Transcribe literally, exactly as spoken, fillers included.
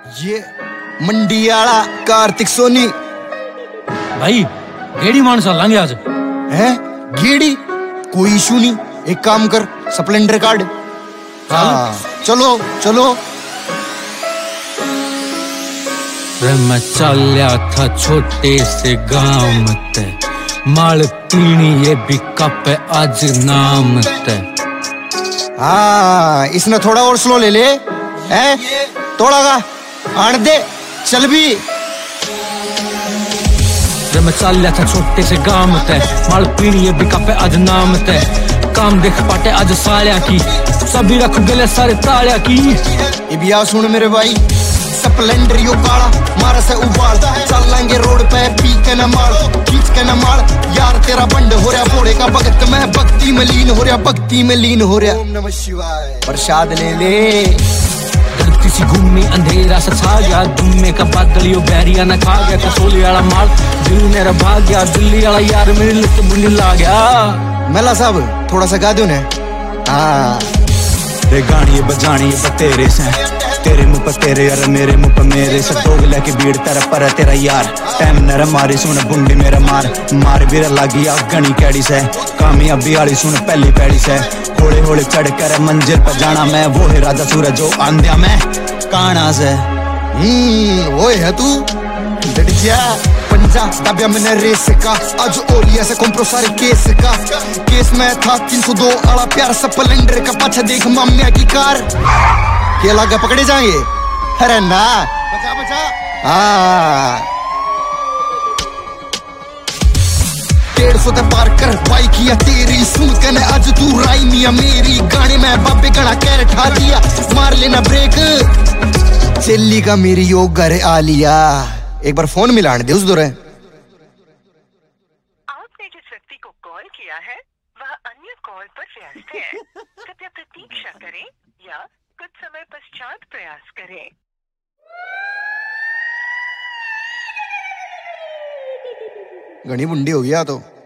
ये मंडी वाला कार्तिक सोनी भाई गेड़ी मानसा लांगे आज है। गेड़ी कोई इशू नहीं, एक काम कर स्प्लेंडर कार्ड। हाँ चलो चलो। मैं चलिया था छोटे से गांव ते, माल पीनी ये भी कप आज नाम ते। हाँ इसने थोड़ा और स्लो ले ले है, थोड़ा का आन दे चल भी। मैं चलिया था छोटे से गांव ते, माल पीनी ये भी कप आज नाम ते। काम देख पाटे आज सालिया की, सभी रख गले सारे तालिया की। ये भी आ सुन मेरे भाई, स्प्लेंडर यो काला मारा से उबाल, चलेंगे रोड पे पी के न माल, खींच के न माल। यार तेरा बंड हो रहा भोड़े का भगत, मैं भक्ति में लीन हो रहा, भक्ति में लीन हो रहा। ओम नमः शिवाय। प्रसाद ले ले। धरती सी घूमी अंधेरा सा छा गया, दुम्मे का बादल यो बैरिया न खा गया। कसोली वाला माल दिल मेरा भाग गया, दिल्ली वाला यार मेरी लिट बुनी ला गया। मेला साहब थोड़ा सा गा दो ना। हाँ रे गानी बजानी तेरे से, तेरे मुंह पर तेरे यार मेरे मुंह पर मेरे से। दोग लेके भीड़ तेरा पर तेरा यार, टाइम नर मारी सुन बुंडी मेरा मार मार भी लागी आ गणी कैडी से। कामयाबी वाली सुन पहली पैड़ी से, होले होले चढ़ कर मंजिल पर जाना मैं। वो है राजा सूरज जो आंध्या मैं काना से। हम्म वो है तू डड़िया पंजा दबिया मैंने रेस का, आज ओलिया से कंप्रो सारे केस का। केस में था तीन सौ दो आला प्यार स्प्लेंडर का, पाछा देख मामिया की कार। क्या लगा पकड़े जाएंगे? अरे ना बचा बचा। हाँ डेढ़ सौ ते पार कर भाई किया तेरी, सुन के ने आज तू राई मिया मेरी। गाने में बाबे गणा कैर ठा दिया, मार लेना ब्रेक चेली का मेरी यो घर आ लिया। एक बार फोन मिलाने दे उस दौरे। आपने जिस व्यक्ति को कॉल किया है वह अन्य कॉल पर व्यस्त है, कृपया प्रतीक्षा करें या कुछ समय पश्चात प्रयास करें। घनी बुंडी हो गया तो।